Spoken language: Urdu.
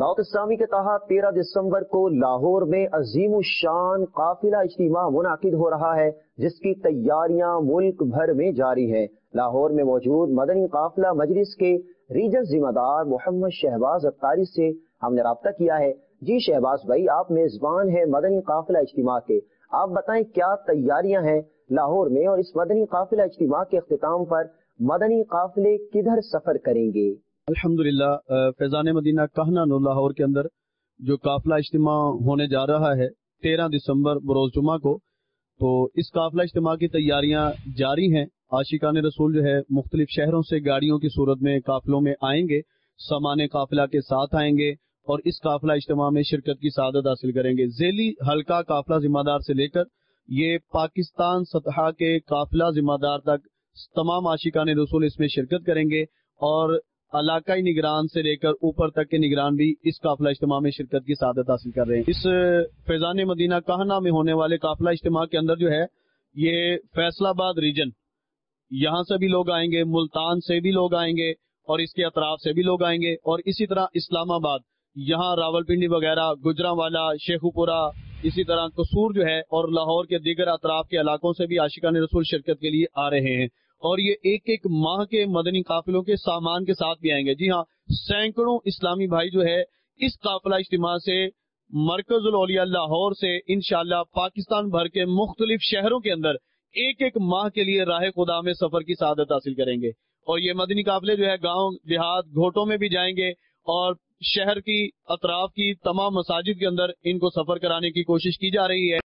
دعوت اسلامی کے تحت 13 دسمبر کو لاہور میں عظیم الشان قافلہ اجتماع منعقد ہو رہا ہے، جس کی تیاریاں ملک بھر میں جاری ہیں۔ لاہور میں موجود مدنی قافلہ مجلس کے ریجن ذمہ دار محمد شہباز اتاری سے ہم نے رابطہ کیا ہے۔ جی شہباز بھائی، آپ میزبان ہیں مدنی قافلہ اجتماع کے، آپ بتائیں کیا تیاریاں ہیں لاہور میں، اور اس مدنی قافلہ اجتماع کے اختتام پر مدنی قافلے کدھر سفر کریں گے؟ الحمدللہ فیضان مدینہ کہنا نور لاہور کے اندر جو قافلہ اجتماع ہونے جا رہا ہے 13 دسمبر بروز جمعہ کو، تو اس قافلہ اجتماع کی تیاریاں جاری ہیں۔ عاشقان رسول جو ہے مختلف شہروں سے گاڑیوں کی صورت میں قافلوں میں آئیں گے، سامان قافلہ کے ساتھ آئیں گے اور اس قافلہ اجتماع میں شرکت کی سعادت حاصل کریں گے۔ ذیلی حلقہ قافلہ ذمہ دار سے لے کر یہ پاکستان سطح کے قافلہ ذمہ دار تک تمام عاشقان رسول اس میں شرکت کریں گے، اور علاقائی نگران سے لے کر اوپر تک کے نگران بھی اس قافلہ اجتماع میں شرکت کی سعادت حاصل کر رہے ہیں۔ اس فیضان مدینہ کہنا میں ہونے والے قافلہ اجتماع کے اندر جو ہے یہ فیصل آباد ریجن، یہاں سے بھی لوگ آئیں گے، ملتان سے بھی لوگ آئیں گے اور اس کے اطراف سے بھی لوگ آئیں گے، اور اسی طرح اسلام آباد، یہاں راولپنڈی وغیرہ، گجرانوالہ، شیخو پورہ، اسی طرح قصور جو ہے، اور لاہور کے دیگر اطراف کے علاقوں سے بھی عاشقان رسول شرکت کے لیے آ رہے ہیں، اور یہ ایک ایک ماہ کے مدنی قافلوں کے سامان کے ساتھ بھی آئیں گے۔ جی ہاں، سینکڑوں اسلامی بھائی جو ہے اس قافلہ اجتماع سے مرکز الاولیاء لاہور سے انشاءاللہ پاکستان بھر کے مختلف شہروں کے اندر ایک ایک ماہ کے لیے راہ خدا میں سفر کی سعادت حاصل کریں گے، اور یہ مدنی قافلے جو ہے گاؤں دیہات گھوٹوں میں بھی جائیں گے، اور شہر کی اطراف کی تمام مساجد کے اندر ان کو سفر کرانے کی کوشش کی جا رہی ہے۔